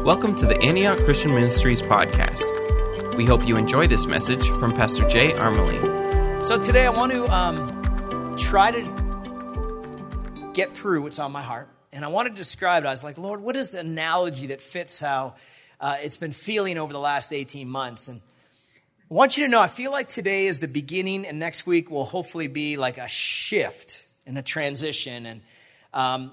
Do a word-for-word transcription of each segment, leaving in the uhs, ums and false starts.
Welcome to the Antioch Christian Ministries podcast. We hope you enjoy this message from Pastor Jay Armelin. So today I want to um, try to get through what's on my heart. And I want to describe it. I was like, Lord, what is the analogy that fits how uh, it's been feeling over the last eighteen months? And I want you to know, I feel like today is the beginning, and next week will hopefully be like a shift and a transition. And um,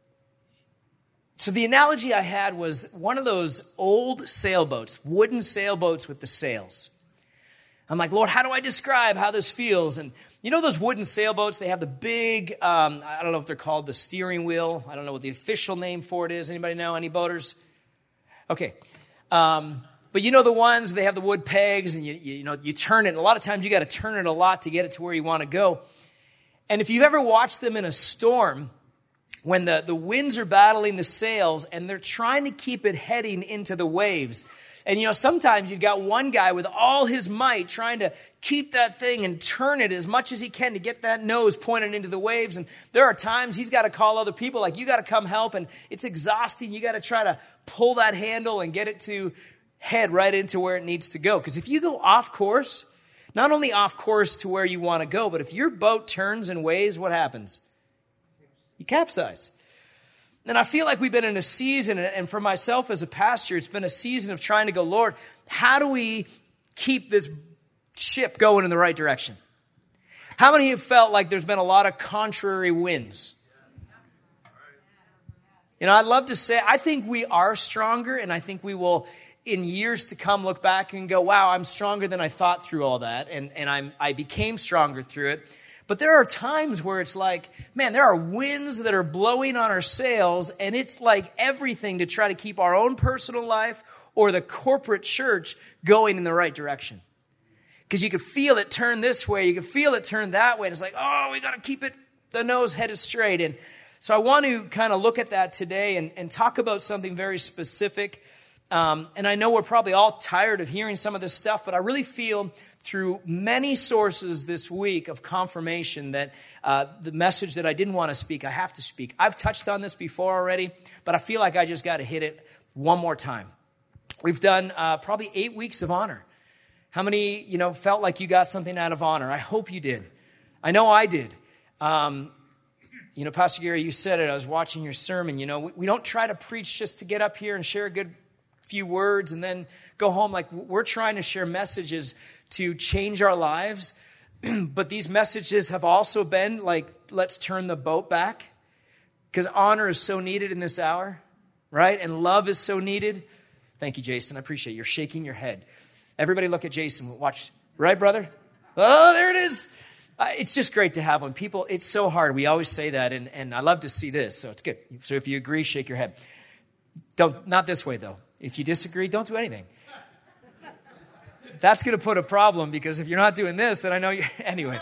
so the analogy I had was one of those old sailboats, wooden sailboats with the sails. I'm like, Lord, how do I describe how this feels? And you know those wooden sailboats, they have the big, um, I don't know if they're called the steering wheel. I don't know what the official name for it is. Anybody know? Any boaters? Okay. Um, but you know the ones, they have the wood pegs and you, you, you know, you turn it. And a lot of times you got to turn it a lot to get it to where you want to go. And if you've ever watched them in a storm, when the, the winds are battling the sails and they're trying to keep it heading into the waves. And, you know, sometimes you've got one guy with all his might trying to keep that thing and turn it as much as he can to get that nose pointed into the waves. And there are times he's got to call other people, like, you got to come help. And it's exhausting. You got to try to pull that handle and get it to head right into where it needs to go. Because if you go off course, not only off course to where you want to go, but if your boat turns and waves, what happens? You capsize. And I feel like we've been in a season, and for myself as a pastor, it's been a season of trying to go, Lord, how do we keep this ship going in the right direction? How many have felt like there's been a lot of contrary winds? You know, I'd love to say, I think we are stronger, and I think we will, in years to come, look back and go, wow, I'm stronger than I thought through all that, and, and I'm, I became stronger through it. But there are times where it's like, man, there are winds that are blowing on our sails, and it's like everything to try to keep our own personal life or the corporate church going in the right direction. Because you can feel it turn this way, you can feel it turn that way, and it's like, oh, we got to keep it, the nose headed straight. And so I want to kind of look at that today and, and talk about something very specific. Um, and I know we're probably all tired of hearing some of this stuff, but I really feel through many sources this week of confirmation that uh, the message that I didn't want to speak, I have to speak. I've touched on this before already, but I feel like I just got to hit it one more time. We've done uh, probably eight weeks of honor. How many, you know, felt like you got something out of honor? I hope you did. I know I did. Um, you know, Pastor Gary, you said it. I was watching your sermon. You know, we, we don't try to preach just to get up here and share a good few words and then go home. Like, we're trying to share messages to change our lives. But these messages have also been like, let's turn the boat back, because honor is so needed in this hour, right? And love is so needed. Thank you, Jason. I appreciate it. You're shaking your head. Everybody look at Jason. Watch. Right, brother? Oh, there it is. Uh, it's just great to have when people, it's so hard. We always say that, and, and I love to see this, so it's good. So if you agree, shake your head. Don't, not this way, though. If you disagree, don't do anything. That's going to put a problem, because if you're not doing this, then I know you. Anyway.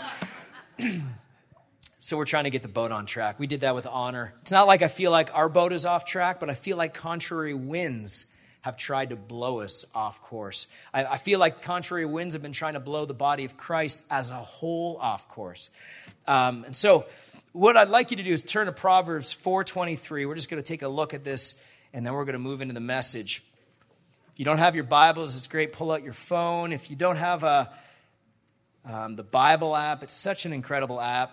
So we're trying to get the boat on track. We did that with honor. It's not like I feel like our boat is off track, but I feel like contrary winds have tried to blow us off course. I, I feel like contrary winds have been trying to blow the body of Christ as a whole off course. Um, and so what I'd like you to do is turn to Proverbs four twenty-three. We're just going to take a look at this, and then we're going to move into the message. If you don't have your Bibles, it's great. Pull out your phone. If you don't have a, um, the Bible app, it's such an incredible app.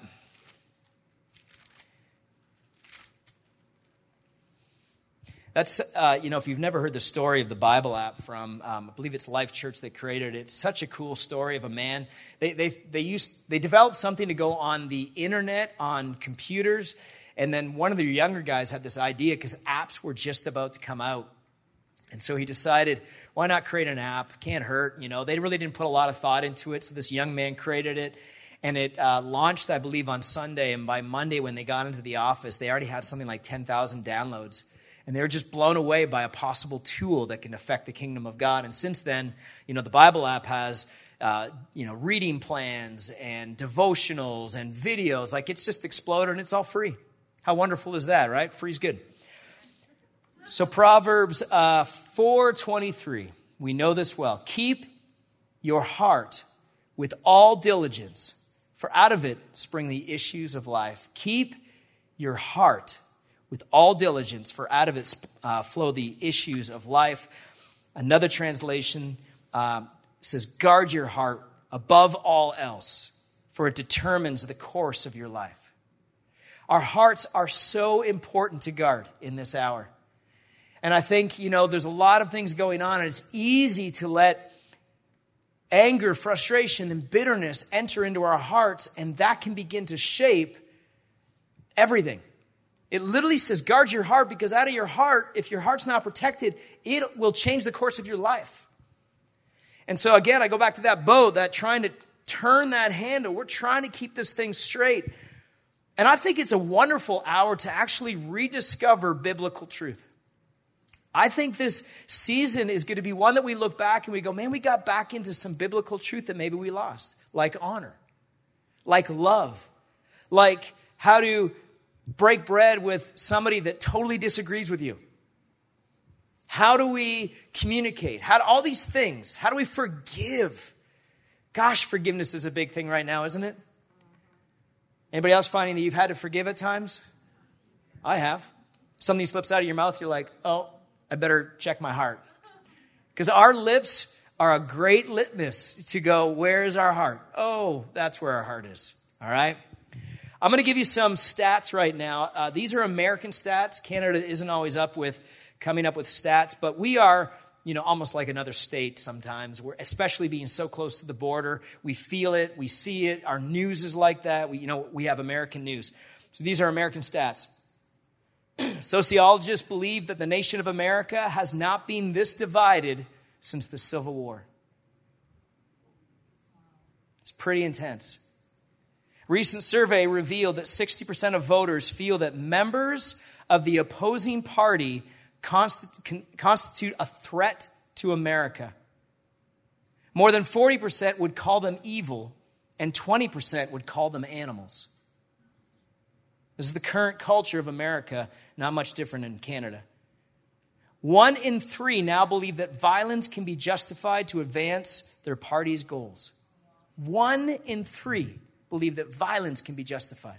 That's, uh, you know, if you've never heard the story of the Bible app from, um, I believe it's Life Church that created it. It's such a cool story of a man. They they they used they developed something to go on the internet, on computers, and then one of the younger guys had this idea because apps were just about to come out. And so he decided, why not create an app? Can't hurt, you know. They really didn't put a lot of thought into it, so this young man created it. And it uh, launched, I believe, on Sunday. And by Monday, when they got into the office, they already had something like ten thousand downloads. And they were just blown away by a possible tool that can affect the kingdom of God. And since then, you know, the Bible app has, uh, you know, reading plans and devotionals and videos. Like, it's just exploded, and it's all free. How wonderful is that, right? Free's good. So Proverbs uh, four twenty-three, we know this well. Keep your heart with all diligence, for out of it spring the issues of life. Keep your heart with all diligence, for out of it uh, flow the issues of life. Another translation uh, says, guard your heart above all else, for it determines the course of your life. Our hearts are so important to guard in this hour. And I think, you know, there's a lot of things going on, and it's easy to let anger, frustration, and bitterness enter into our hearts, and that can begin to shape everything. It literally says, guard your heart, because out of your heart, if your heart's not protected, it will change the course of your life. And so again, I go back to that boat, that trying to turn that handle. We're trying to keep this thing straight. And I think it's a wonderful hour to actually rediscover biblical truth. I think this season is going to be one that we look back and we go, man, we got back into some biblical truth that maybe we lost, like honor, like love, like how to break bread with somebody that totally disagrees with you. How do we communicate? How do, all these things. How do we forgive? Gosh, forgiveness is a big thing right now, isn't it? Anybody else finding that you've had to forgive at times? I have. Something slips out of your mouth, you're like, oh, I better check my heart. Because our lips are a great litmus to go, where is our heart? Oh, that's where our heart is. All right? I'm going to give you some stats right now. Uh, these are American stats. Canada isn't always up with coming up with stats, but we are, you know, almost like another state sometimes. We're especially being so close to the border. We feel it. We see it. Our news is like that. We, you know, we have American news. So these are American stats. Sociologists believe that the nation of America has not been this divided since the Civil War. It's pretty intense. A recent survey revealed that sixty percent of voters feel that members of the opposing party constitute a threat to America. More than forty percent would call them evil, and twenty percent would call them animals. This is the current culture of America, not much different in Canada. One in three now believe that violence can be justified to advance their party's goals. One in three believe that violence can be justified.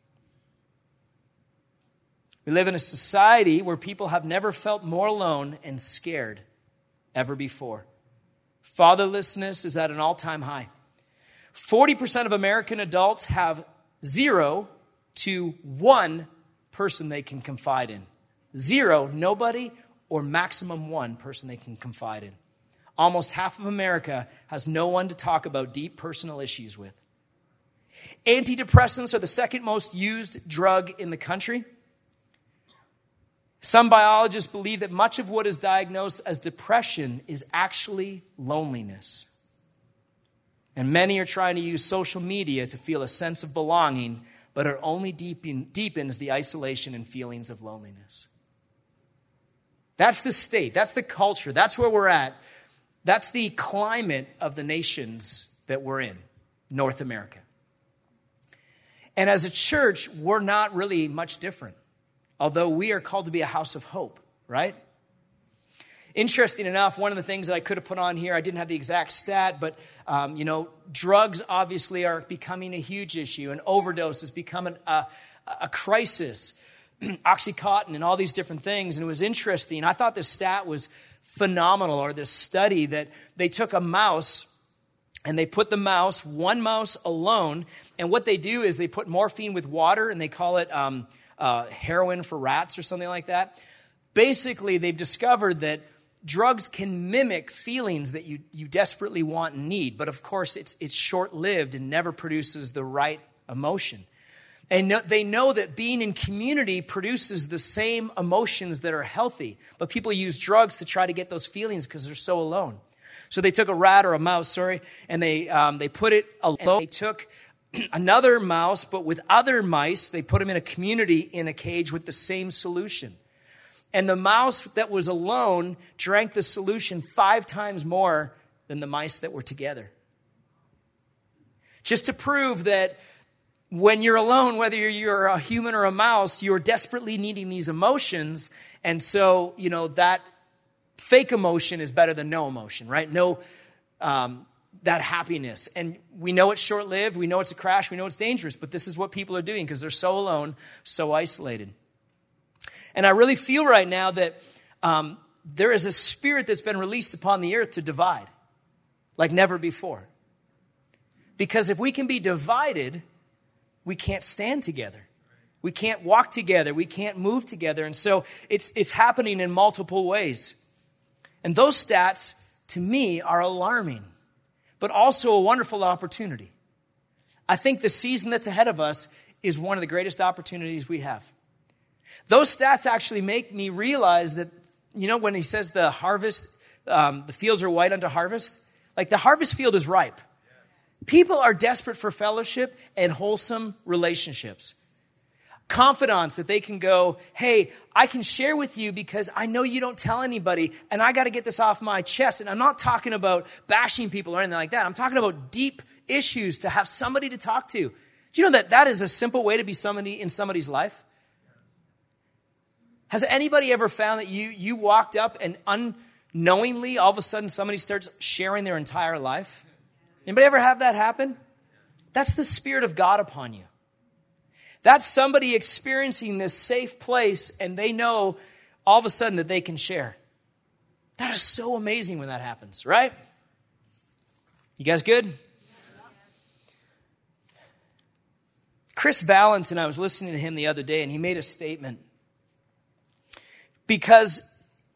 We live in a society where people have never felt more alone and scared ever before. Fatherlessness is at an all-time high. forty percent of American adults have zero to one person they can confide in. Zero, nobody, or maximum one person they can confide in. Almost half of America has no one to talk about deep personal issues with. Antidepressants are the second most used drug in the country. Some biologists believe that much of what is diagnosed as depression is actually loneliness. And many are trying to use social media to feel a sense of belonging, but it only deepen, deepens the isolation and feelings of loneliness. That's the state. That's the culture. That's where we're at. That's the climate of the nations that we're in, North America. And as a church, we're not really much different, although we are called to be a house of hope, right? Interesting enough, one of the things that I could have put on here, I didn't have the exact stat, but, um, you know, drugs obviously are becoming a huge issue, and overdose is becoming a, a crisis. Oxycontin and all these different things. And it was interesting. I thought this stat was phenomenal, or this study that they took a mouse and they put the mouse, one mouse alone, and what they do is they put morphine with water, and they call it um, uh, heroin for rats or something like that. Basically, they've discovered that drugs can mimic feelings that you, you desperately want and need. But of course, it's, it's short-lived and never produces the right emotion. And they know that being in community produces the same emotions that are healthy. But people use drugs to try to get those feelings because they're so alone. So they took a rat or a mouse, sorry, and they um, they put it alone. They took another mouse, but with other mice, they put them in a community in a cage with the same solution. And the mouse that was alone drank the solution five times more than the mice that were together. Just to prove that when you're alone, whether you're a human or a mouse, you're desperately needing these emotions. And so, you know, that fake emotion is better than no emotion, right? No, um, that happiness. And we know it's short-lived. We know it's a crash. We know it's dangerous. But this is what people are doing because they're so alone, so isolated. And I really feel right now that um, there is a spirit that's been released upon the earth to divide like never before. Because if we can be divided, we can't stand together. We can't walk together. We can't move together. And so it's it's happening in multiple ways. And those stats, to me, are alarming, but also a wonderful opportunity. I think the season that's ahead of us is one of the greatest opportunities we have. Those stats actually make me realize that, you know, when he says the harvest, um, the fields are white unto harvest, like the harvest field is ripe. People are desperate for fellowship and wholesome relationships. Confidants that they can go, hey, I can share with you because I know you don't tell anybody, and I got to get this off my chest. And I'm not talking about bashing people or anything like that. I'm talking about deep issues to have somebody to talk to. Do you know that that is a simple way to be somebody in somebody's life? Has anybody ever found that you you walked up and unknowingly, all of a sudden, somebody starts sharing their entire life? Anybody ever have that happen? That's the Spirit of God upon you. That's somebody experiencing this safe place, and they know all of a sudden that they can share. That is so amazing when that happens, right? You guys good? Chris Valentin, I was listening to him the other day, and he made a statement. Because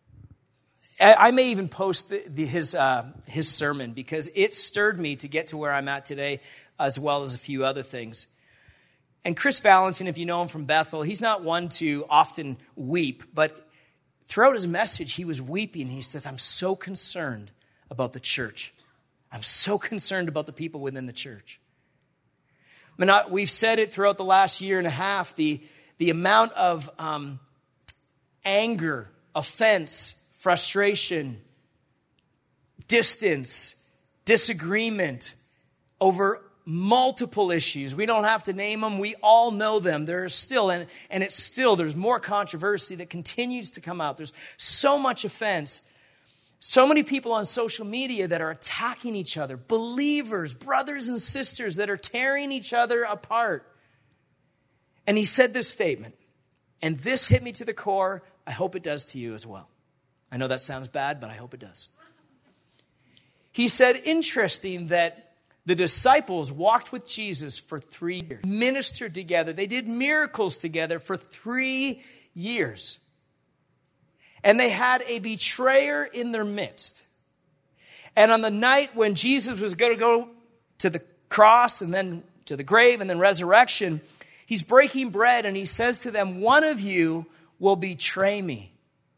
I may even post the, the, his uh, his sermon because it stirred me to get to where I'm at today, as well as a few other things. And Chris Valentin, if you know him from Bethel, he's not one to often weep, but throughout his message, he was weeping. He says, I'm so concerned about the church. I'm so concerned about the people within the church. I mean, we've said it throughout the last year and a half, the, the amount of um, anger, offense, frustration, distance, disagreement over multiple issues. We don't have to name them. We all know them. There's still, and, and it's still, there's more controversy that continues to come out. There's so much offense. So many people on social media that are attacking each other. Believers, brothers and sisters that are tearing each other apart. And he said this statement, and this hit me to the core. I hope it does to you as well. I know that sounds bad, but I hope it does. He said, interesting that the disciples walked with Jesus for three years, ministered together. They did miracles together for three years. And they had a betrayer in their midst. And on the night when Jesus was going to go to the cross and then to the grave and then resurrection, he's breaking bread and he says to them, one of you will betray me.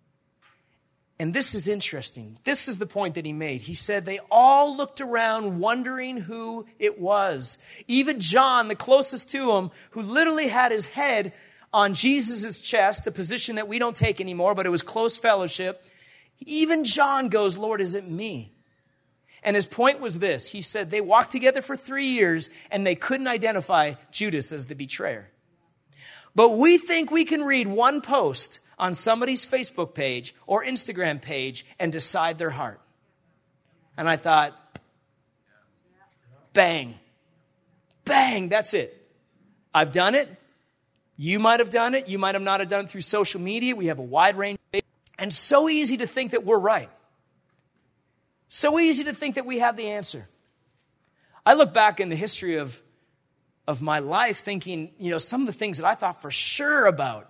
And this is interesting. This is the point that he made. He said they all looked around wondering who it was. Even John, the closest to him, who literally had his head on Jesus' chest, a position that we don't take anymore, but it was close fellowship. Even John goes, Lord, is it me? And his point was this. He said they walked together for three years and they couldn't identify Judas as the betrayer. But we think we can read one post on somebody's Facebook page or Instagram page and decide their heart. And I thought, bang, bang, that's it. I've done it. You might have done it. You might have not have done it through social media. We have a wide range. And so easy to think that we're right. So easy to think that we have the answer. I look back in the history of, of my life thinking, you know, some of the things that I thought for sure about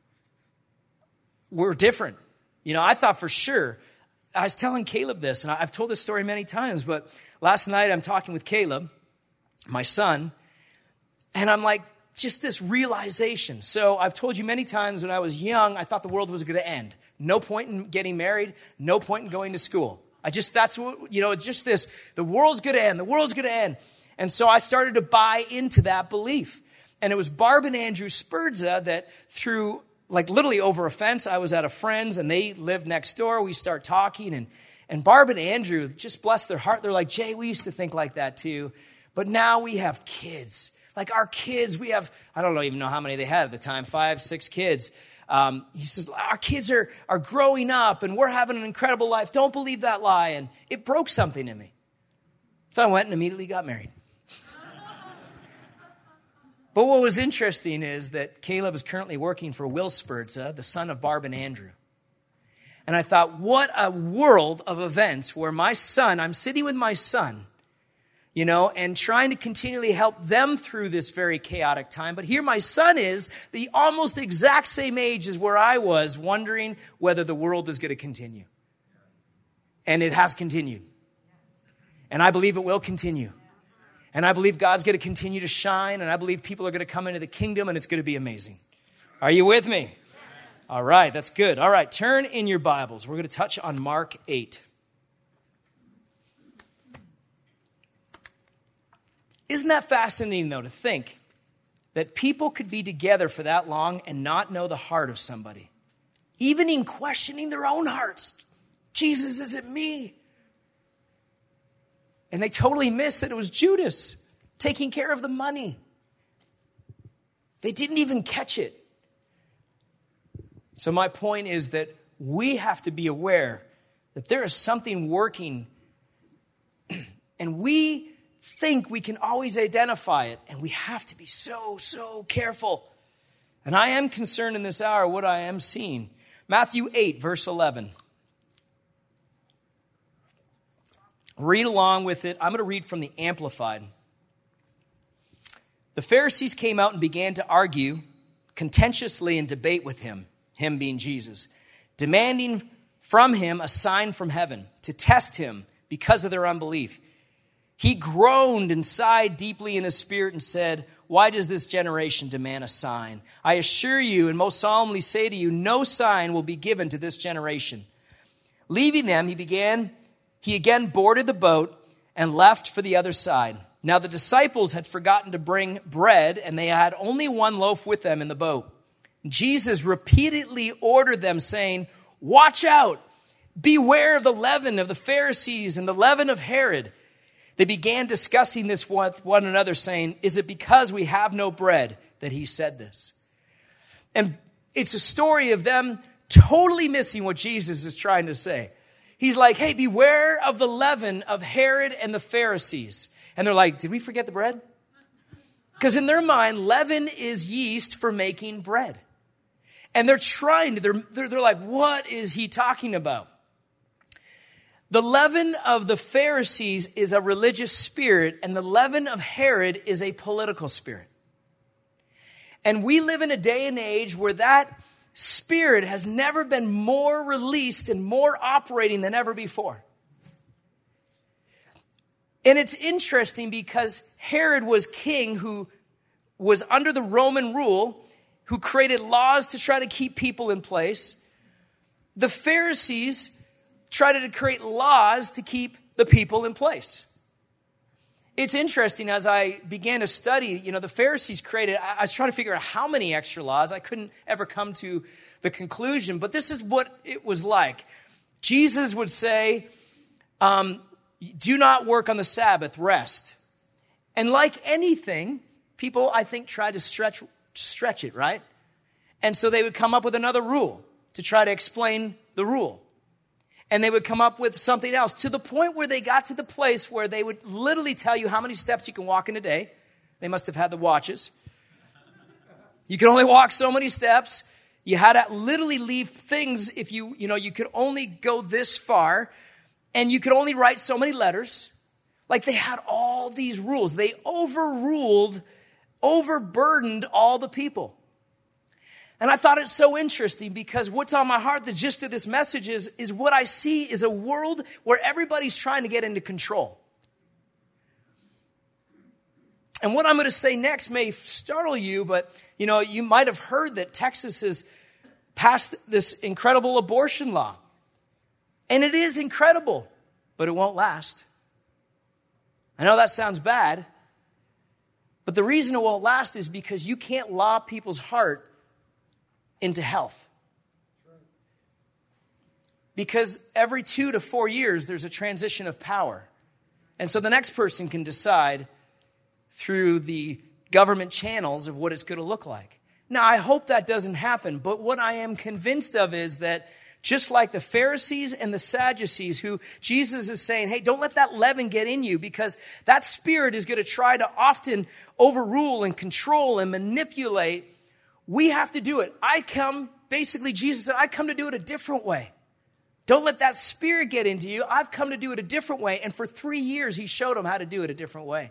were different. You know, I thought for sure. I was telling Caleb this, and I've told this story many times, but last night I'm talking with Caleb, my son, and I'm like, just this realization. So I've told you many times when I was young, I thought the world was going to end. No point in getting married, no point in going to school. I just, that's what, you know, it's just this, the world's going to end, the world's going to end. And so I started to buy into that belief. And it was Barb and Andrew Spurza that through like literally over a fence. I was at a friend's and they lived next door. We start talking and, and Barb and Andrew, just bless their heart. They're like, Jay, we used to think like that too. But now we have kids. Like our kids, we have, I don't even know how many they had at the time, five, six kids. Um, he says, our kids are, are growing up and we're having an incredible life. Don't believe that lie. And it broke something in me. So I went and immediately got married. But what was interesting is that Caleb is currently working for Will Spurza, the son of Barb and Andrew. And I thought, what a world of events where my son, I'm sitting with my son, you know, and trying to continually help them through this very chaotic time. But here my son is the almost exact same age as where I was, wondering whether the world is going to continue. And it has continued. And I believe it will continue. And I believe God's going to continue to shine. And I believe people are going to come into the kingdom and it's going to be amazing. Are you with me? All right, that's good. All right, turn in your Bibles. We're going to touch on Mark eight. Isn't that fascinating, though, to think that people could be together for that long and not know the heart of somebody? Even in questioning their own hearts. Jesus, is it me? And they totally missed that it was Judas taking care of the money. They didn't even catch it. So my point is that we have to be aware that there is something working, and we think we can always identify it, and we have to be so, so careful. And I am concerned in this hour what I am seeing. Matthew eight, verse eleven. Read along with it. I'm going to read from the Amplified. The Pharisees came out and began to argue contentiously and debate with him, him being Jesus, demanding from him a sign from heaven to test him because of their unbelief. He groaned and sighed deeply in his spirit and said, "Why does this generation demand a sign? I assure you and most solemnly say to you, no sign will be given to this generation." Leaving them, he began, he again boarded the boat and left for the other side. Now the disciples had forgotten to bring bread, and they had only one loaf with them in the boat. Jesus repeatedly ordered them, saying, "Watch out! Beware of the leaven of the Pharisees and the leaven of Herod." They began discussing this with one another, saying, "Is it because we have no bread that he said this?" And it's a story of them totally missing what Jesus is trying to say. He's like, hey, beware of the leaven of Herod and the Pharisees. And they're like, did we forget the bread? Because in their mind, leaven is yeast for making bread. And they're trying to, they're, they're, they're like, what is he talking about? The leaven of the Pharisees is a religious spirit, and the leaven of Herod is a political spirit. And we live in a day and age where that spirit has never been more released and more operating than ever before. And it's interesting because Herod was king who was under the Roman rule, who created laws to try to keep people in place. The Pharisees tried to create laws to keep the people in place. It's interesting, as I began to study, you know, the Pharisees created, I was trying to figure out how many extra laws. I couldn't ever come to the conclusion, but this is what it was like. Jesus would say, um, do not work on the Sabbath, rest. And like anything, people, I think, try to stretch, stretch it, right? And so they would come up with another rule to try to explain the rule. And they would come up with something else to the point where they got to the place where they would literally tell you how many steps you can walk in a day. They must have had the watches. You can only walk so many steps. You had to literally leave things if you, you know, you could only go this far, and you could only write so many letters. Like they had all these rules. They overruled, overburdened all the people. And I thought it's so interesting because what's on my heart, the gist of this message is, is what I see is a world where everybody's trying to get into control. And what I'm going to say next may startle you, but you know, you might have heard that Texas has passed this incredible abortion law. And it is incredible, but it won't last. I know that sounds bad, but the reason it won't last is because you can't law people's heart into health. Because every two to four years, there's a transition of power. And so the next person can decide through the government channels of what it's going to look like. Now, I hope that doesn't happen, but what I am convinced of is that Just like the Pharisees and the Sadducees, who Jesus is saying, hey, don't let that leaven get in you, because that spirit is going to try to often overrule and control and manipulate. We have to do it. I come, basically Jesus said, I come to do it a different way. Don't let that spirit get into you. I've come to do it a different way. And for three years, he showed them how to do it a different way.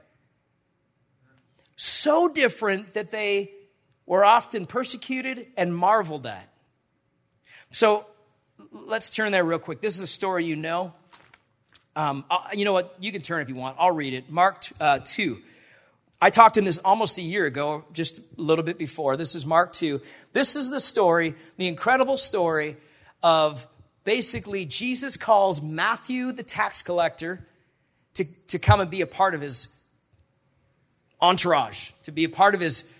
So different that they were often persecuted and marveled at. So let's turn there real quick. This is a story you know. Um, you know what? You can turn if you want. I'll read it. Mark uh, two. I talked in this almost a year ago, just a little bit before. This is Mark two. This is the story, the incredible story of basically Jesus calls Matthew, the tax collector, to, to come and be a part of his entourage, to be a part of his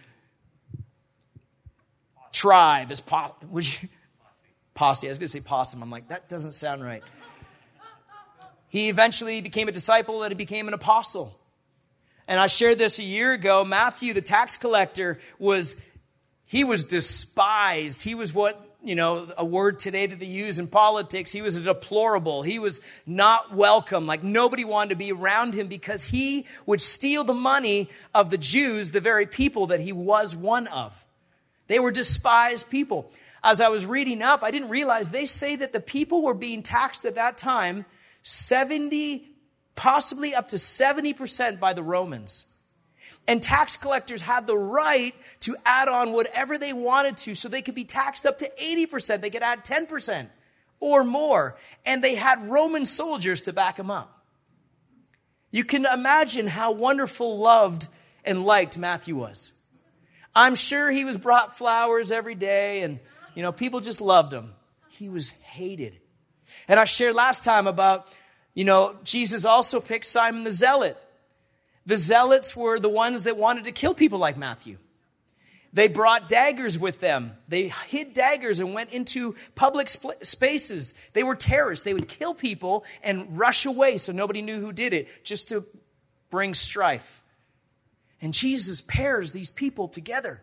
tribe, his po- would you, posse. I was going to say possum. I'm like, that doesn't sound right. He eventually became a disciple and he became an apostle. And I shared this a year ago. Matthew, the tax collector, was, he was despised. He was what, you know, a word today that they use in politics. He was a deplorable. He was not welcome. Like nobody wanted to be around him because he would steal the money of the Jews, the very people that he was one of. They were despised people. As I was reading up, I didn't realize they say that the people were being taxed at that time seventy, possibly up to seventy percent by the Romans. And tax collectors had the right to add on whatever they wanted to, so they could be taxed up to eighty percent. They could add ten percent or more. And they had Roman soldiers to back them up. You can imagine how wonderful, loved, and liked Matthew was. I'm sure he was brought flowers every day, and you know, people just loved him. He was hated. And I shared last time about, you know, Jesus also picked Simon the Zealot. The Zealots were the ones that wanted to kill people like Matthew. They brought daggers with them. They hid daggers and went into public sp- spaces. They were terrorists. They would kill people and rush away so nobody knew who did it, just to bring strife. And Jesus pairs these people together.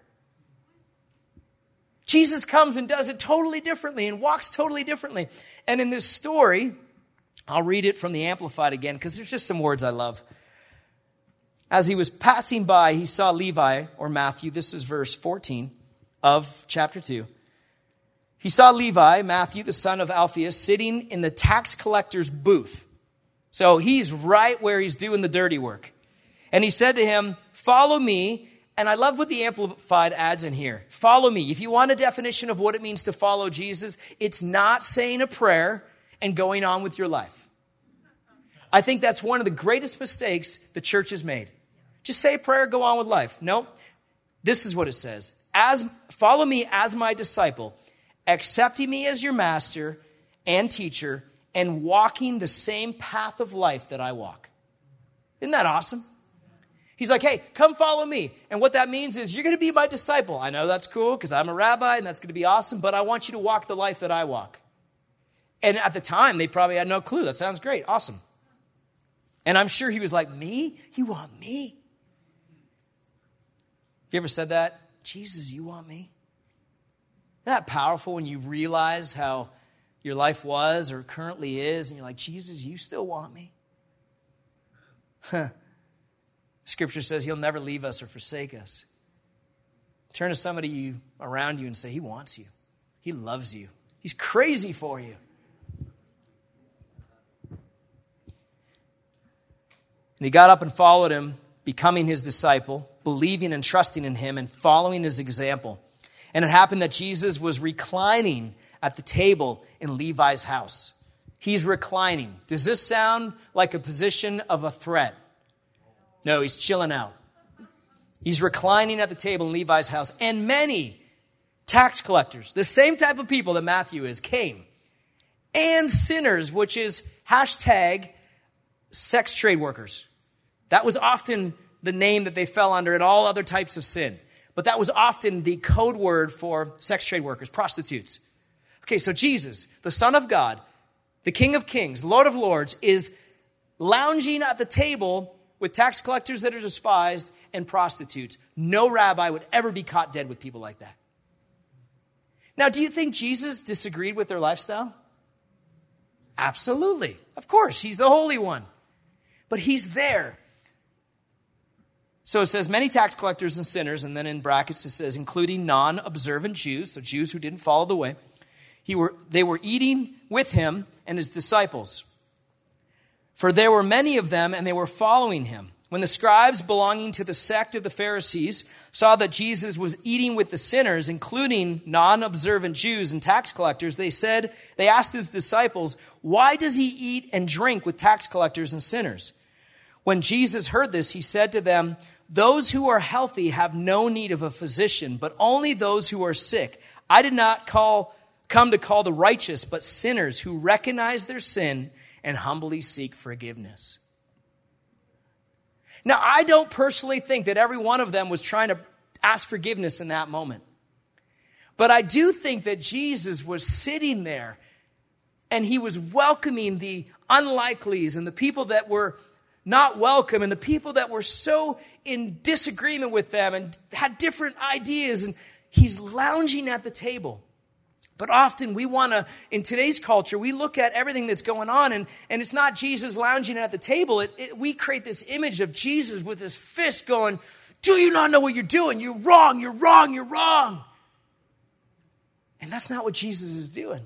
Jesus comes and does it totally differently and walks totally differently. And in this story, I'll read it from the Amplified again because there's just some words I love. As he was passing by, he saw Levi, or Matthew, this is verse fourteen of chapter two. He saw Levi, Matthew, the son of Alphaeus, sitting in the tax collector's booth. So he's right where he's doing the dirty work. And he said to him, follow me. And I love what the Amplified adds in here. Follow me. If you want a definition of what it means to follow Jesus, it's not saying a prayer and going on with your life. I think that's one of the greatest mistakes the church has made. Just say a prayer, go on with life. No, this is what it says. As follow me as my disciple, accepting me as your master and teacher, and walking the same path of life that I walk. Isn't that awesome? He's like, hey, come follow me. And what that means is you're going to be my disciple. I know that's cool because I'm a rabbi and that's going to be awesome, but I want you to walk the life that I walk. And at the time, they probably had no clue. That sounds great. Awesome. And I'm sure he was like, me? You want me? Have you ever said that? Jesus, you want me? Isn't that powerful when you realize how your life was or currently is, and you're like, Jesus, you still want me? Huh. Scripture says he'll never leave us or forsake us. Turn to somebody you, around you and say, he wants you. He loves you. He's crazy for you. And he got up and followed him, becoming his disciple, believing and trusting in him and following his example. And it happened that Jesus was reclining at the table in Levi's house. He's reclining. Does this sound like a position of a threat? No, he's chilling out. He's reclining at the table in Levi's house. And many tax collectors, the same type of people that Matthew is, came. And sinners, which is hashtag sex trade workers. That was often the name that they fell under in all other types of sin. But that was often the code word for sex trade workers, prostitutes. Okay, so Jesus, the Son of God, the King of Kings, Lord of Lords, is lounging at the table with tax collectors that are despised and prostitutes. No rabbi would ever be caught dead with people like that. Now, do you think Jesus disagreed with their lifestyle? Absolutely. Of course, he's the Holy One. But he's there. So it says, many tax collectors and sinners, and then in brackets it says, including non-observant Jews, so Jews who didn't follow the way, he were, they were eating with him and his disciples. For there were many of them, and they were following him. When the scribes belonging to the sect of the Pharisees saw that Jesus was eating with the sinners, including non-observant Jews and tax collectors, they said, they asked his disciples, why does he eat and drink with tax collectors and sinners? When Jesus heard this, he said to them, those who are healthy have no need of a physician, but only those who are sick. I did not call, come to call the righteous, but sinners who recognize their sin and humbly seek forgiveness. Now, I don't personally think that every one of them was trying to ask forgiveness in that moment. But I do think that Jesus was sitting there and he was welcoming the unlikelies and the people that were not welcome and the people that were so in disagreement with them and had different ideas. And he's lounging at the table. But often we want to, in today's culture, we look at everything that's going on and, and it's not Jesus lounging at the table. It, it, we create this image of Jesus with his fist going, do you not know what you're doing? You're wrong, you're wrong, you're wrong. And that's not what Jesus is doing.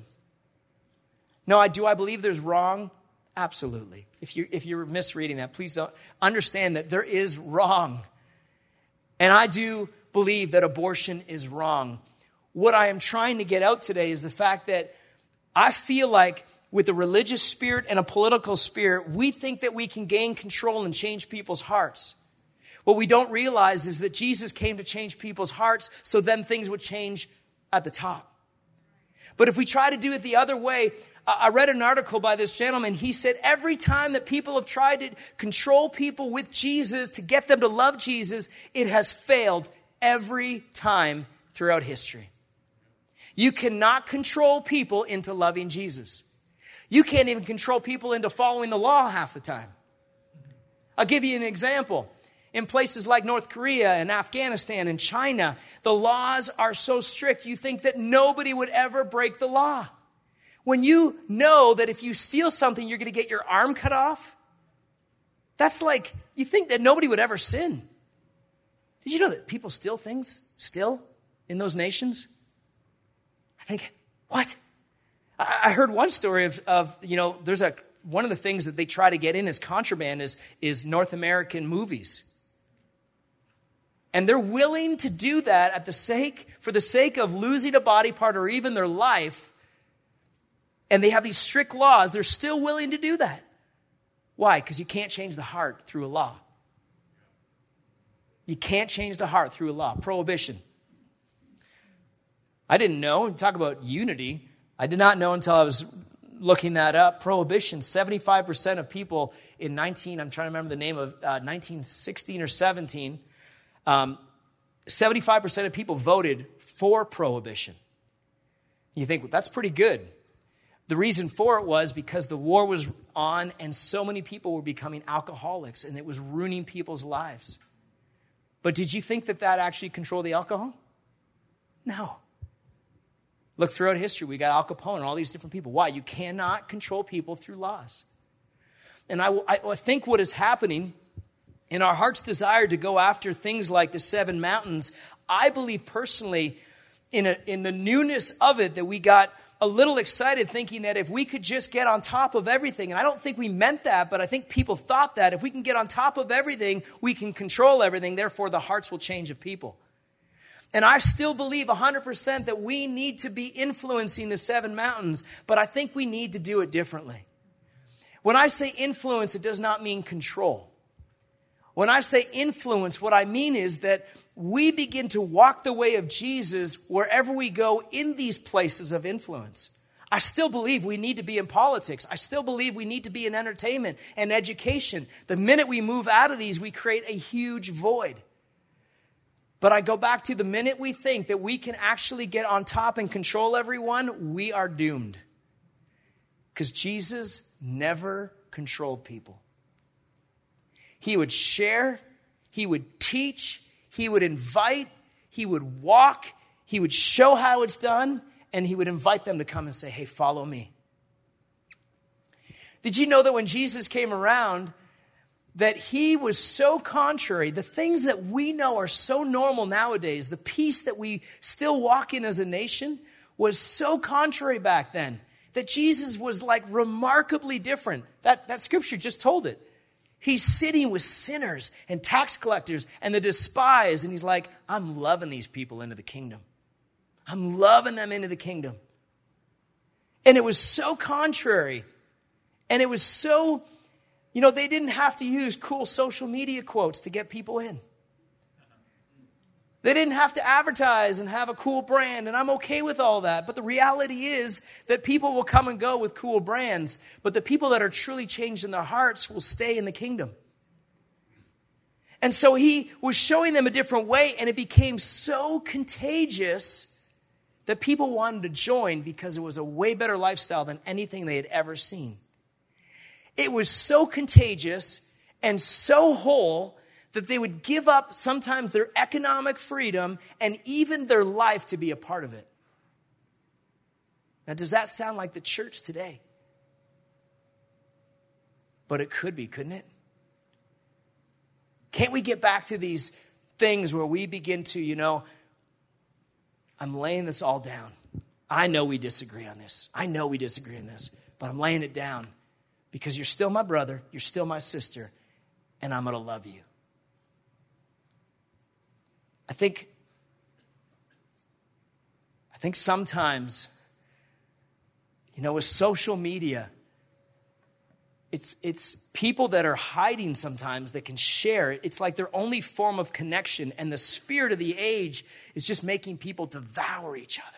No, I do I believe there's wrong? Absolutely. If you if you're misreading that, please don't understand that there is wrong. And I do believe that abortion is wrong. What I am trying to get out today is the fact that I feel like with a religious spirit and a political spirit, we think that we can gain control and change people's hearts. What we don't realize is that Jesus came to change people's hearts, so then things would change at the top. But if we try to do it the other way, I read an article by this gentleman. He said every time that people have tried to control people with Jesus, to get them to love Jesus, it has failed every time throughout history. You cannot control people into loving Jesus. You can't even control people into following the law half the time. I'll give you an example. In places like North Korea and Afghanistan and China, the laws are so strict, you think that nobody would ever break the law. When you know that if you steal something, you're going to get your arm cut off, that's like, you think that nobody would ever sin. Did you know that people steal things still in those nations? I think, what? I heard one story of, of, you know, there's a, one of the things that they try to get in as contraband is, is North American movies. And they're willing to do that at the sake, for the sake of losing a body part or even their life. And they have these strict laws. They're still willing to do that. Why? Because you can't change the heart through a law. You can't change the heart through a law. Prohibition. I didn't know. Talk about unity. I did not know until I was looking that up. Prohibition. seventy-five percent of people in nineteen, I'm trying to remember the name of, uh, nineteen sixteen or seventeen, um, seventy-five percent of people voted for prohibition. You think, well, that's pretty good. The reason for it was because the war was on and so many people were becoming alcoholics and it was ruining people's lives. But did you think that that actually controlled the alcohol? No. Look, throughout history, we got Al Capone and all these different people. Why? You cannot control people through laws. And I, I think what is happening in our heart's desire to go after things like the seven mountains, I believe personally in, a, in the newness of it that we got a little excited thinking that if we could just get on top of everything, and I don't think we meant that, but I think people thought that if we can get on top of everything, we can control everything. Therefore, the hearts will change of people. And I still believe one hundred percent that we need to be influencing the seven mountains, but I think we need to do it differently. When I say influence, it does not mean control. When I say influence, what I mean is that we begin to walk the way of Jesus wherever we go in these places of influence. I still believe we need to be in politics. I still believe we need to be in entertainment and education. The minute we move out of these, we create a huge void. But I go back to the minute we think that we can actually get on top and control everyone, we are doomed. Because Jesus never controlled people. He would share, he would teach, he would invite, he would walk, he would show how it's done, and he would invite them to come and say, hey, follow me. Did you know that when Jesus came around, that he was so contrary, the things that we know are so normal nowadays, the peace that we still walk in as a nation was so contrary back then, that Jesus was like remarkably different. That, that scripture just told it. He's sitting with sinners and tax collectors and the despised, and he's like, I'm loving these people into the kingdom. I'm loving them into the kingdom. And it was so contrary, and it was so... You know, they didn't have to use cool social media quotes to get people in. They didn't have to advertise and have a cool brand, and I'm okay with all that. But the reality is that people will come and go with cool brands, but the people that are truly changed in their hearts will stay in the kingdom. And so he was showing them a different way, and it became so contagious that people wanted to join because it was a way better lifestyle than anything they had ever seen. It was so contagious and so whole that they would give up sometimes their economic freedom and even their life to be a part of it. Now, does that sound like the church today? But it could be, couldn't it? Can't we get back to these things where we begin to, you know, I'm laying this all down. I know we disagree on this. I know we disagree on this, but I'm laying it down. Because you're still my brother, you're still my sister, and I'm going to love you. I think, I think sometimes, you know, with social media, it's, it's people that are hiding sometimes that can share it. It's like their only form of connection, and the spirit of the age is just making people devour each other.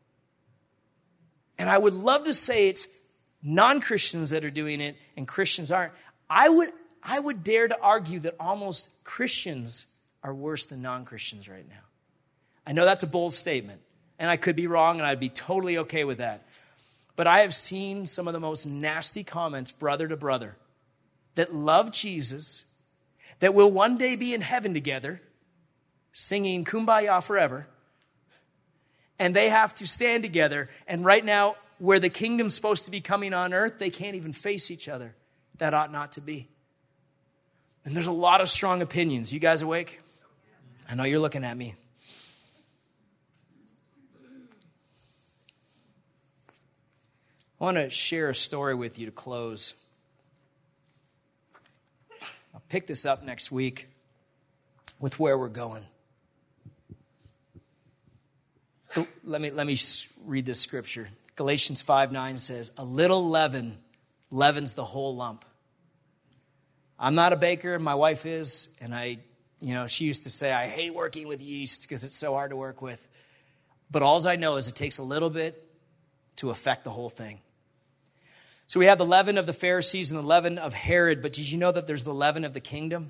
And I would love to say it's non-Christians that are doing it and Christians aren't. I would, I would dare to argue that almost Christians are worse than non-Christians right now. I know that's a bold statement, and I could be wrong, and I'd be totally okay with that. But I have seen some of the most nasty comments, brother to brother, that love Jesus, that will one day be in heaven together, singing Kumbaya forever, and they have to stand together, and right now, where the kingdom's supposed to be coming on earth, they can't even face each other. That ought not to be. And there's a lot of strong opinions. You guys awake? I know you're looking at me. I want to share a story with you to close. I'll pick this up next week with where we're going. Let me, let me read this scripture. Galatians five nine says, a little leaven leavens the whole lump. I'm not a baker, my wife is, and I, you know, she used to say, I hate working with yeast because it's so hard to work with. But all I know is it takes a little bit to affect the whole thing. So we have the leaven of the Pharisees and the leaven of Herod, but did you know that there's the leaven of the kingdom?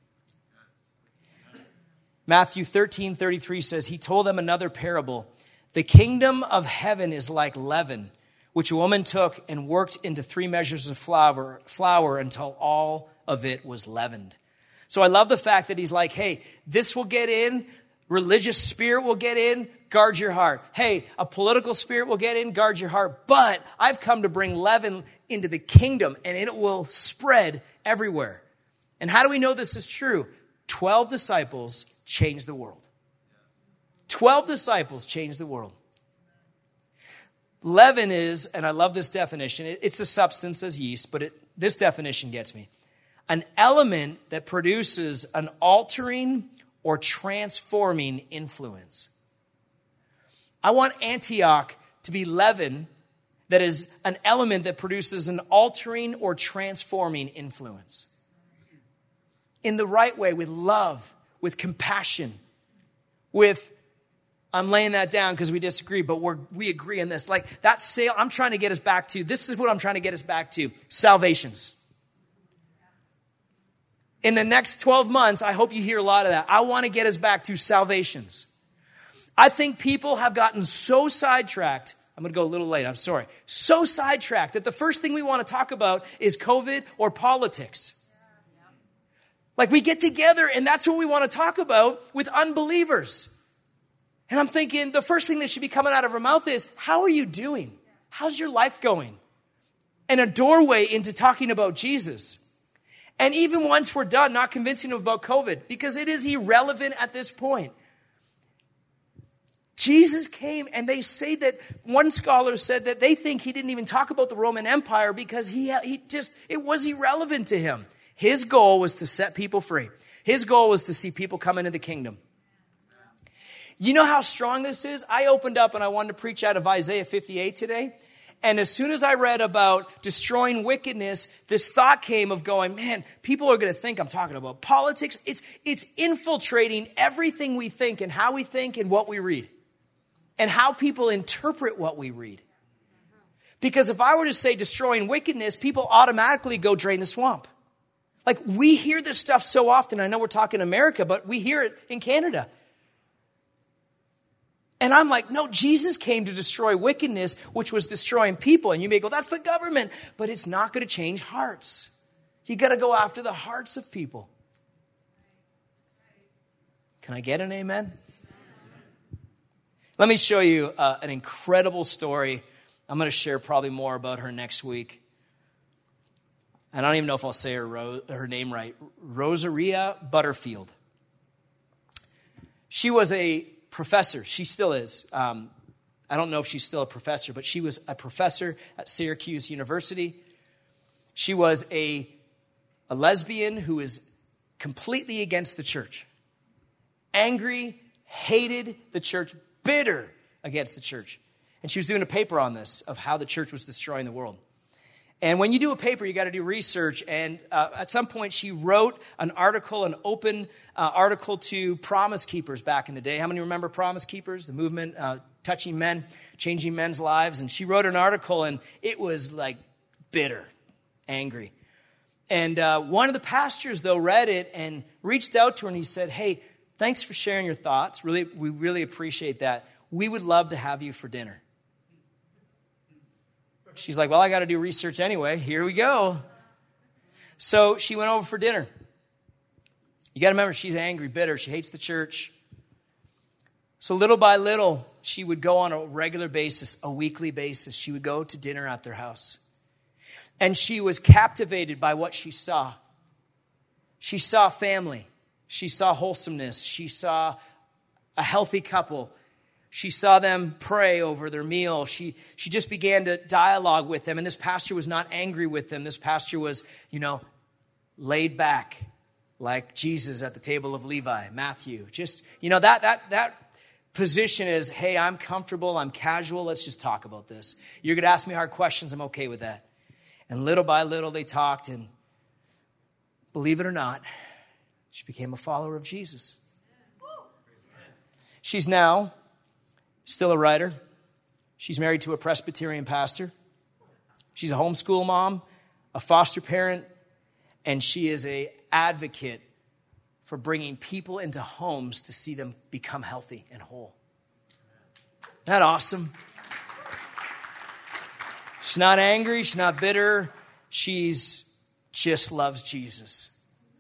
Matthew thirteen thirty-three says, he told them another parable. The kingdom of heaven is like leaven, which a woman took and worked into three measures of flour, flour until all of it was leavened. So I love the fact that he's like, hey, this will get in, religious spirit will get in, guard your heart. Hey, a political spirit will get in, guard your heart. But I've come to bring leaven into the kingdom, and it will spread everywhere. And how do we know this is true? Twelve disciples changed the world. Twelve disciples changed the world. Leaven is, and I love this definition, it's a substance as yeast, but it, this definition gets me. An element that produces an altering or transforming influence. I want Antioch to be leaven that is an element that produces an altering or transforming influence. In the right way, with love, with compassion, with, I'm laying that down because we disagree, but we're, we agree on this. Like that sale, I'm trying to get us back to, this is what I'm trying to get us back to, salvations. In the next twelve months, I hope you hear a lot of that. I want to get us back to salvations. I think people have gotten so sidetracked. I'm going to go a little late. I'm sorry. So sidetracked that the first thing we want to talk about is COVID or politics. Like we get together and that's what we want to talk about with unbelievers. And I'm thinking the first thing that should be coming out of her mouth is, how are you doing? How's your life going? And a doorway into talking about Jesus. And even once we're done, not convincing them about COVID, because it is irrelevant at this point. Jesus came, and they say that one scholar said that they think he didn't even talk about the Roman Empire because he, he just, it was irrelevant to him. His goal was to set people free. His goal was to see people come into the kingdom. You know how strong this is? I opened up and I wanted to preach out of Isaiah fifty-eight today. And as soon as I read about destroying wickedness, this thought came of going, man, people are going to think I'm talking about politics. It's, it's infiltrating everything we think and how we think and what we read. And how people interpret what we read. Because if I were to say destroying wickedness, people automatically go drain the swamp. Like, we hear this stuff so often. I know we're talking America, but we hear it in Canada. And I'm like, no, Jesus came to destroy wickedness, which was destroying people. And you may go, that's the government. But it's not going to change hearts. You got to go after the hearts of people. Can I get an amen? Let me show you uh, an incredible story. I'm going to share probably more about her next week. I don't even know if I'll say her, ro- her name right. Rosaria Butterfield. She was a professor. She still is. Um, I don't know if she's still a professor, but she was a professor at Syracuse University. She was a, a lesbian who is completely against the church. Angry, hated the church, bitter against the church. And she was doing a paper on this, of how the church was destroying the world. And when you do a paper, you got to do research. And uh, at some point, she wrote an article, an open uh, article to Promise Keepers back in the day. How many remember Promise Keepers? The movement, uh, touching men, changing men's lives. And she wrote an article, and it was like bitter, angry. And uh, one of the pastors, though, read it and reached out to her, and he said, hey, thanks for sharing your thoughts. Really, we really appreciate that. We would love to have you for dinner. She's like, well, I got to do research anyway. Here we go. So she went over for dinner. You got to remember, she's angry, bitter. She hates the church. So little by little, she would go on a regular basis, a weekly basis. She would go to dinner at their house. And she was captivated by what she saw. She saw family. She saw wholesomeness. She saw a healthy couple. She saw them pray over their meal. She, she just began to dialogue with them. And this pastor was not angry with them. This pastor was, you know, laid back like Jesus at the table of Levi, Matthew. Just, you know, that, that, that position is, hey, I'm comfortable. I'm casual. Let's just talk about this. You're going to ask me hard questions. I'm okay with that. And little by little they talked, and believe it or not, she became a follower of Jesus. She's now still a writer. She's married to a Presbyterian pastor. She's a homeschool mom, a foster parent, and she is an advocate for bringing people into homes to see them become healthy and whole. Isn't that awesome? She's not angry. She's not bitter. She's just loves Jesus.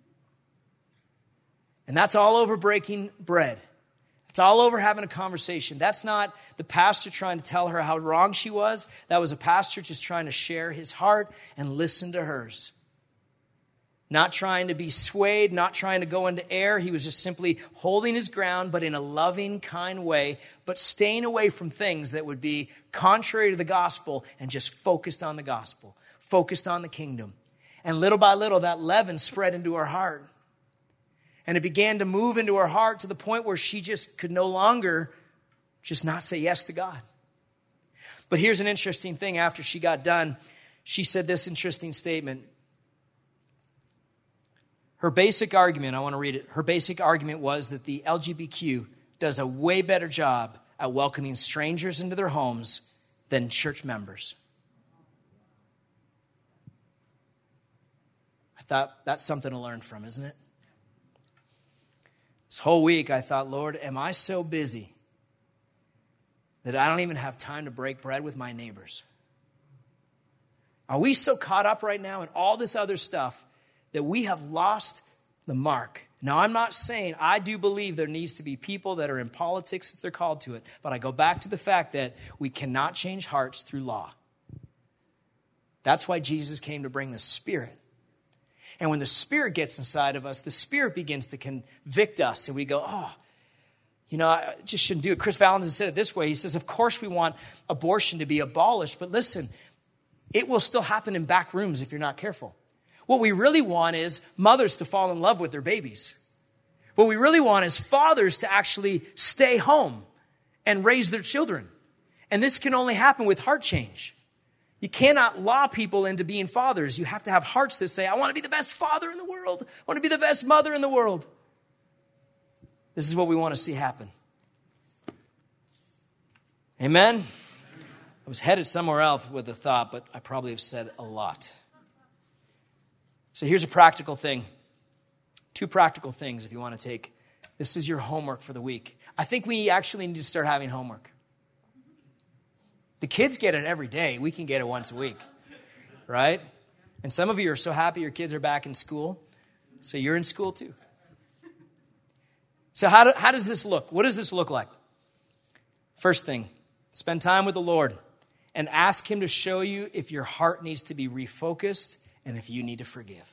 And that's all over breaking bread. It's all over having a conversation. That's not the pastor trying to tell her how wrong she was. That was a pastor just trying to share his heart and listen to hers. Not trying to be swayed, not trying to go into air. He was just simply holding his ground, but in a loving, kind way, but staying away from things that would be contrary to the gospel and just focused on the gospel, focused on the kingdom. And little by little, that leaven spread into her heart. And it began to move into her heart to the point where she just could no longer just not say yes to God. But here's an interesting thing. After she got done, she said this interesting statement. Her basic argument, I want to read it. Her basic argument was that the L G B T Q does a way better job at welcoming strangers into their homes than church members. I thought that's something to learn from, isn't it? This whole week I thought, Lord, am I so busy that I don't even have time to break bread with my neighbors? Are we so caught up right now in all this other stuff that we have lost the mark. Now, I'm not saying, I do believe there needs to be people that are in politics if they're called to it, but I go back to the fact that we cannot change hearts through law. That's why Jesus came to bring the Spirit. And when the Spirit gets inside of us, the Spirit begins to convict us, and we go, oh, you know, I just shouldn't do it. Chris Valentin said it this way. He says, of course we want abortion to be abolished, but listen, it will still happen in back rooms if you're not careful. What we really want is mothers to fall in love with their babies. What we really want is fathers to actually stay home and raise their children. And this can only happen with heart change. You cannot law people into being fathers. You have to have hearts that say, I want to be the best father in the world. I want to be the best mother in the world. This is what we want to see happen. Amen? I was headed somewhere else with a thought, but I probably have said a lot. So here's a practical thing. Two practical things if you want to take. This is your homework for the week. I think we actually need to start having homework. The kids get it every day. We can get it once a week, right? And some of you are so happy your kids are back in school, so you're in school too. So how, do, how does this look? What does this look like? First thing, spend time with the Lord and ask him to show you if your heart needs to be refocused and if you need to forgive.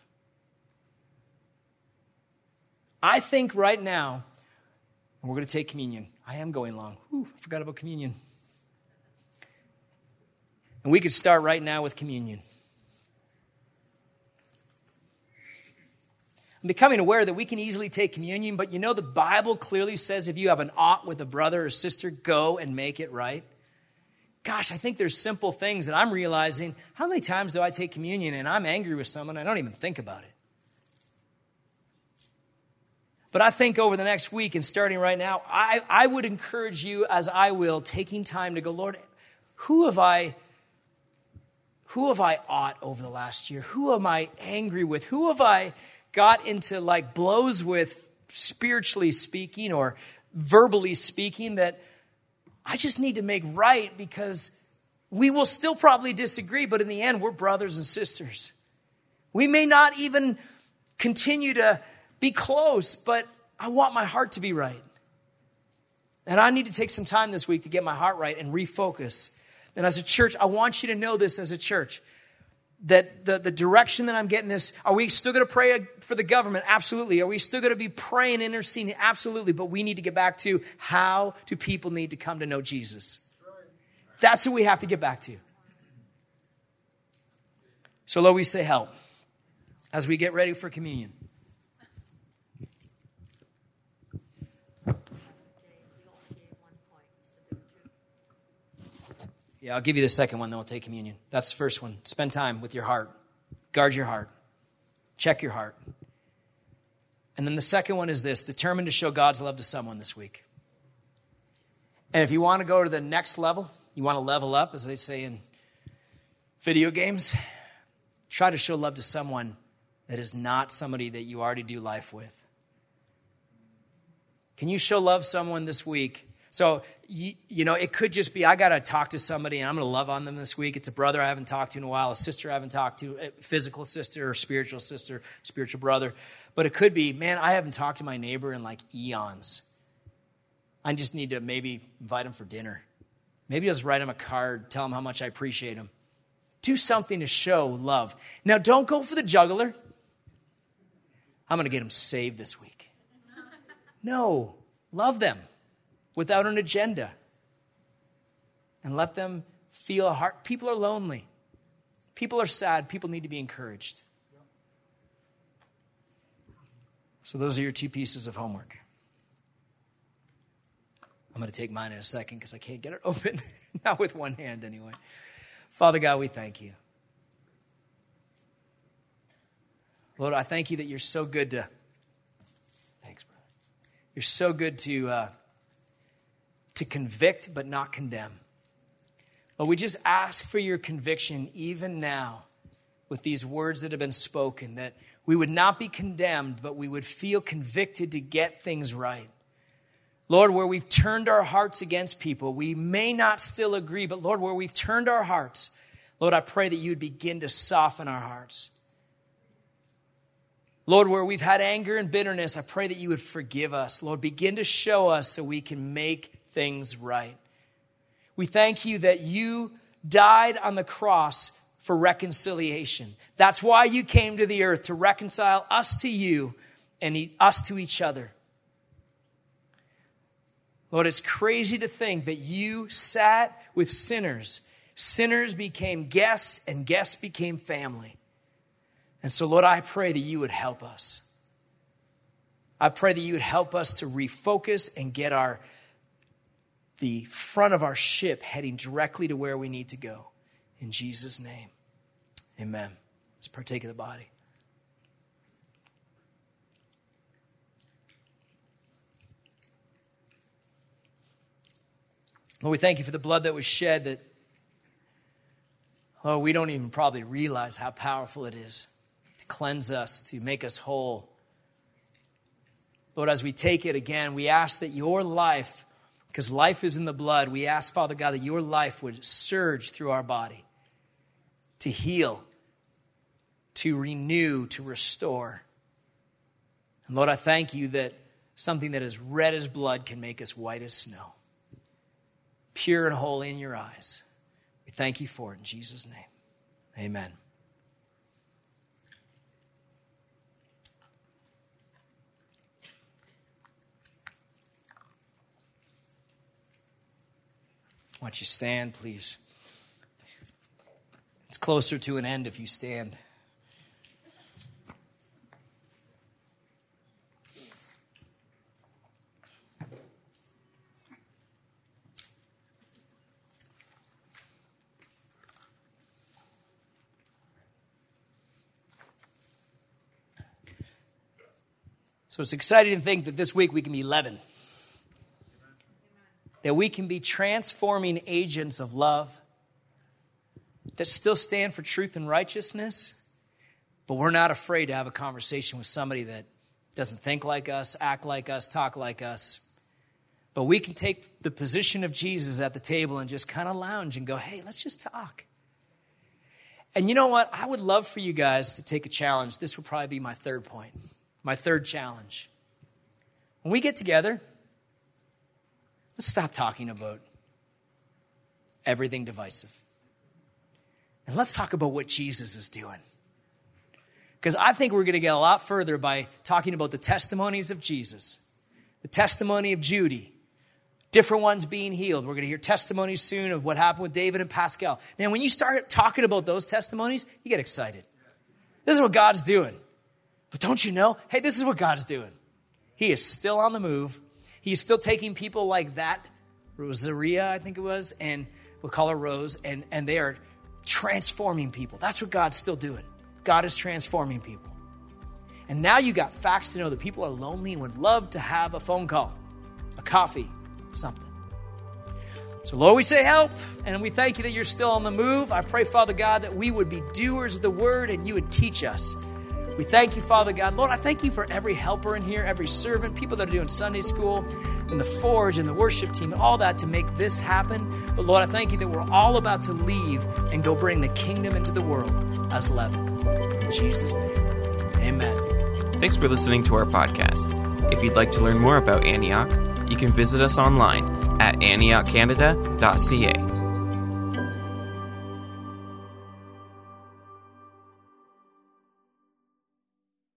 I think right now, and we're going to take communion. I am going long. Ooh, I forgot about communion. And we could start right now with communion. I'm becoming aware that we can easily take communion, but you know the Bible clearly says if you have an ought with a brother or sister, go and make it right. Gosh, I think there's simple things that I'm realizing. How many times do I take communion and I'm angry with someone and I don't even think about it? But I think over the next week and starting right now, I, I would encourage you, as I will, taking time to go, Lord, who have I, who have I ought over the last year? Who am I angry with? Who have I got into like blows with, spiritually speaking or verbally speaking, that I just need to make right, because we will still probably disagree, but in the end, we're brothers and sisters. We may not even continue to be close, but I want my heart to be right. And I need to take some time this week to get my heart right and refocus. And as a church, I want you to know this as a church, that the, the direction that I'm getting this, are we still going to pray for the government? Absolutely. Are we still going to be praying, interceding? Absolutely. But we need to get back to, how do people need to come to know Jesus? That's what we have to get back to. So Lord, we say help as we get ready for communion. Yeah, I'll give you the second one, then we'll take communion. That's the first one. Spend time with your heart. Guard your heart. Check your heart. And then the second one is this: determine to show God's love to someone this week. And if you want to go to the next level, you want to level up, as they say in video games, try to show love to someone that is not somebody that you already do life with. Can you show love someone this week? So, you, you know, it could just be, I got to talk to somebody and I'm going to love on them this week. It's a brother I haven't talked to in a while, a sister I haven't talked to, a physical sister or spiritual sister, spiritual brother. But it could be, man, I haven't talked to my neighbor in like eons. I just need to maybe invite him for dinner. Maybe just write him a card, tell him how much I appreciate him. Do something to show love. Now, don't go for the juggler. I'm going to get him saved this week. No, love them without an agenda. And let them feel a heart. People are lonely. People are sad. People need to be encouraged. So those are your two pieces of homework. I'm going to take mine in a second because I can't get it open. Not with one hand anyway. Father God, we thank you. Lord, I thank you that you're so good to, thanks, brother. You're so good to, uh, to convict but not condemn. Lord, we just ask for your conviction even now with these words that have been spoken, that we would not be condemned, but we would feel convicted to get things right. Lord, where we've turned our hearts against people, we may not still agree, but Lord, where we've turned our hearts, Lord, I pray that you would begin to soften our hearts. Lord, where we've had anger and bitterness, I pray that you would forgive us. Lord, begin to show us so we can make things right. We thank you that you died on the cross for reconciliation. That's why you came to the earth, to reconcile us to you and us to each other. Lord, it's crazy to think that you sat with sinners. Sinners became guests and guests became family. And so, Lord, I pray that you would help us. I pray that you would help us to refocus and get our the front of our ship heading directly to where we need to go. In Jesus' name, amen. Let's partake of the body. Lord, we thank you for the blood that was shed that, oh, we don't even probably realize how powerful it is to cleanse us, to make us whole. Lord, as we take it again, we ask that your life, because life is in the blood, we ask, Father God, that your life would surge through our body to heal, to renew, to restore. And Lord, I thank you that something that is red as blood can make us white as snow. Pure and holy in your eyes. We thank you for it in Jesus' name. Amen. Why don't you stand, please? It's closer to an end if you stand. So it's exciting to think that this week we can be eleven. That we can be transforming agents of love that still stand for truth and righteousness, but we're not afraid to have a conversation with somebody that doesn't think like us, act like us, talk like us. But we can take the position of Jesus at the table and just kind of lounge and go, hey, let's just talk. And you know what? I would love for you guys to take a challenge. This would probably be my third point. My third challenge. When we get together, let's stop talking about everything divisive. And let's talk about what Jesus is doing. Because I think we're going to get a lot further by talking about the testimonies of Jesus. The testimony of Judy. Different ones being healed. We're going to hear testimonies soon of what happened with David and Pascal. Man, when you start talking about those testimonies, you get excited. This is what God's doing. But don't you know? Hey, this is what God's doing. He is still on the move. He is still taking people like that, Rosaria, I think it was, and we'll call her Rose, and, and they are transforming people. That's what God's still doing. God is transforming people. And now you got facts to know that people are lonely and would love to have a phone call, a coffee, something. So Lord, we say help, and we thank you that you're still on the move. I pray, Father God, that we would be doers of the word and you would teach us. We thank you, Father God. Lord, I thank you for every helper in here, every servant, people that are doing Sunday school, and the Forge, and the worship team, and all that to make this happen. But Lord, I thank you that we're all about to leave and go bring the kingdom into the world as leaven. In Jesus' name, amen. Thanks for listening to our podcast. If you'd like to learn more about Antioch, you can visit us online at antioch canada dot c a.